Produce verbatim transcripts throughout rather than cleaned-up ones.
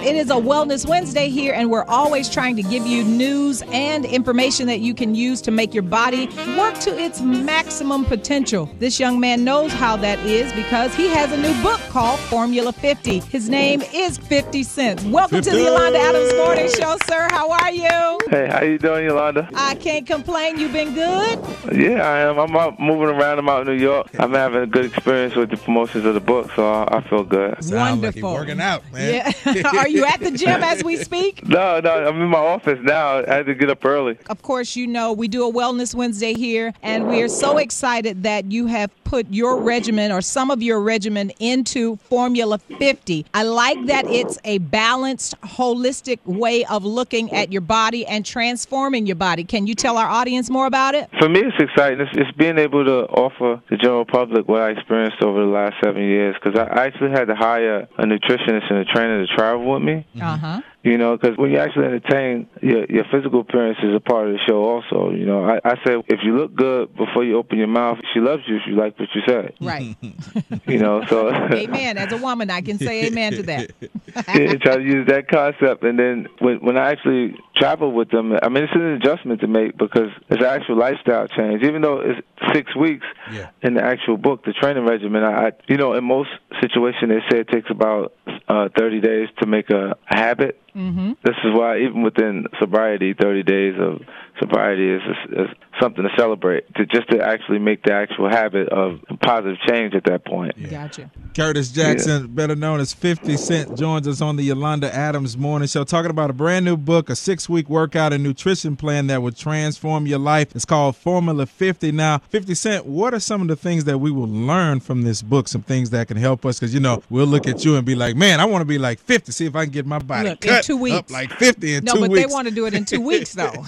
It is a Wellness Wednesday here, and we're always trying to give you news and information that you can use to make your body work to its maximum potential. This young man knows how that is because he has a new book called Formula fifty. His name is fifty Cent. Welcome fifty to the Yolanda Adams Morning Show, sir. How are you? Hey, how you doing, Yolanda? I can't complain. You been good? Yeah, I am. I'm out moving around. I'm out in New York. I'm having a good experience with the promotions of the book, so I, I feel good. Sound Wonderful. Like working out, man. Yeah. Are you at the gym as we speak? No, no. I'm in my office now. I had to get up early. Of course, you know, we do a Wellness Wednesday here, and we are so excited that you have put your regimen or some of your regimen into Formula fifty. I like that it's a balanced, holistic way of looking at your body and transforming your body. Can you tell our audience more about it? For me, it's exciting. It's, it's being able to offer the general public what I experienced over the last seven years because I actually had to hire a nutritionist and a trainer to travel with me. Uh-huh. You know, because when you actually entertain, your your physical appearance is a part of the show also. You know, I, I say if you look good before you open your mouth, she loves you if you like what you said. Right. You know, so. Amen. As a woman, I can say amen to that. Yeah, try to use that concept. And then when, when I actually travel with them, I mean, it's an adjustment to make because it's an actual lifestyle change. Even though it's six weeks yeah. in the actual book, the training regimen, I, you know, in most situations, they say it takes about uh, thirty days to make a, a habit. Mm-hmm. This is why even within sobriety, thirty days of sobriety is, is, is something to celebrate, to just to actually make the actual habit of positive change at that point. Yeah. Gotcha. Curtis Jackson, yeah. better known as fifty Cent, joins us on the Yolanda Adams Morning Show talking about a brand new book, a six-week workout and nutrition plan that will transform your life. It's called Formula fifty. Now, fifty Cent, what are some of the things that we will learn from this book, some things that can help us? Because, you know, we'll look at you and be like, man, I want to be like fifty, see if I can get my body Look, cut in two weeks. up like fifty in no, two weeks. No, but they want to do it in two weeks, though.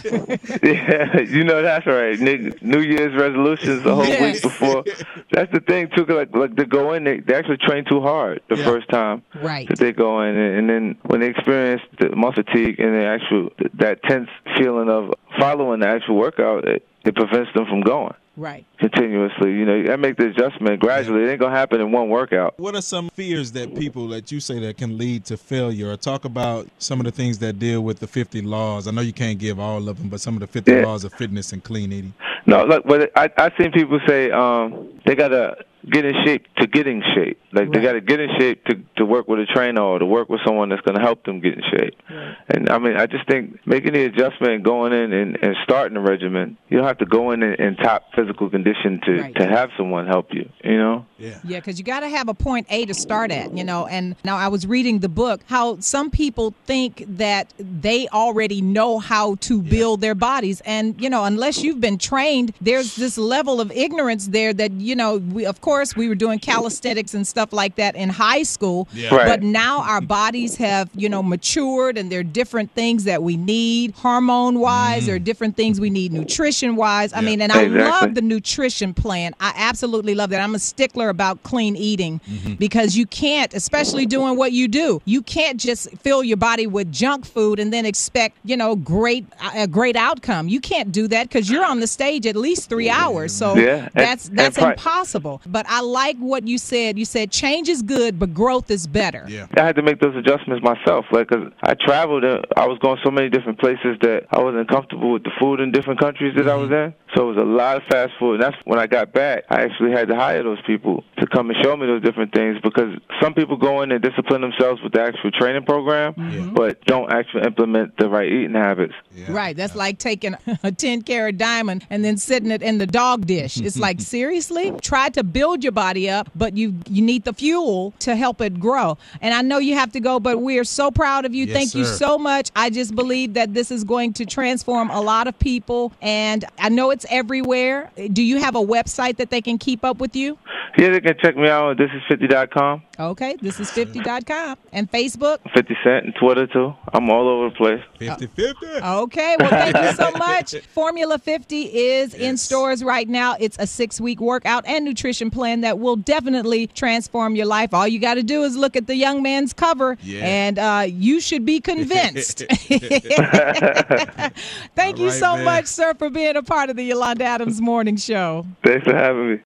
Yeah, you know, that's right. New Year's resolutions a whole yes. week before. That's the thing, too, like, like they go in, they, they actually train too hard the yeah. first time right. that they go in. And, and then when they experience the muscle fatigue and the actual, that tense feeling of following the actual workout, it, it prevents them from going. Right. Continuously. You know, I make the adjustment gradually. It ain't going to happen in one workout. What are some fears that people that you say that can lead to failure? Or talk about some of the things that deal with the fifty laws. I know you can't give all of them, but some of the fifty yeah. laws of fitness and clean eating. No, look, but I I seen people say um they gotta get in shape to get in shape. Like right. they gotta get in shape to to work with a trainer or to work with someone that's gonna help them get in shape. Right. And I mean, I just think making the adjustment and going in and, and starting the regimen, you don't have to go in in, in top physical condition to right. to have someone help you. You know. Yeah. Yeah, because you got to have a point A to start at, you know. And now I was reading the book, how some people think that they already know how to yeah. build their bodies. And, you know, unless you've been trained, there's this level of ignorance there that, you know, we, of course, we were doing calisthenics and stuff like that in high school. Yeah. Right. But now our bodies have, you know, matured and there are different things that we need hormone-wise. Mm. There are different things we need nutrition-wise. I yeah. mean, and I exactly. love the nutrition plan. I absolutely love that. I'm a stickler about clean eating mm-hmm. because you can't, especially doing what you do, you can't just fill your body with junk food and then expect, you know, great a great outcome. You can't do that because you're on the stage at least three hours. So yeah. that's and, that's and impossible. But I like what you said. You said change is good, but growth is better. Yeah. I had to make those adjustments myself, like, cause I traveled. Uh, I was going so many different places that I wasn't comfortable with the food in different countries that mm-hmm. I was in. So it was a lot of fast food, and that's when I got back. I actually had to hire those people to come and show me those different things because some people go in and discipline themselves with the actual training program, Mm-hmm. but don't actually implement the right eating habits. Yeah. Right. That's yeah. like taking a ten carat diamond and then sitting it in the dog dish. It's like, seriously? Try to build your body up, but you you need the fuel to help it grow. And I know you have to go, but we are so proud of you. Yes, Thank sir. you so much. I just believe that this is going to transform a lot of people, and I know it's everywhere. Do you have a website that they can keep up with you? Yeah, they can check me out on this is fifty dot com. Okay, this is fifty dot com. And Facebook? fifty Cent and Twitter, too. I'm all over the place. fifty fifty. Okay, well, thank you so much. Formula fifty is yes. in stores right now. It's a six-week workout and nutrition plan that will definitely transform your life. All you got to do is look at the young man's cover, yeah. and uh, you should be convinced. Thank all you right, so man. much, sir, for being a part of the Yolanda Adams Morning Show. Thanks for having me.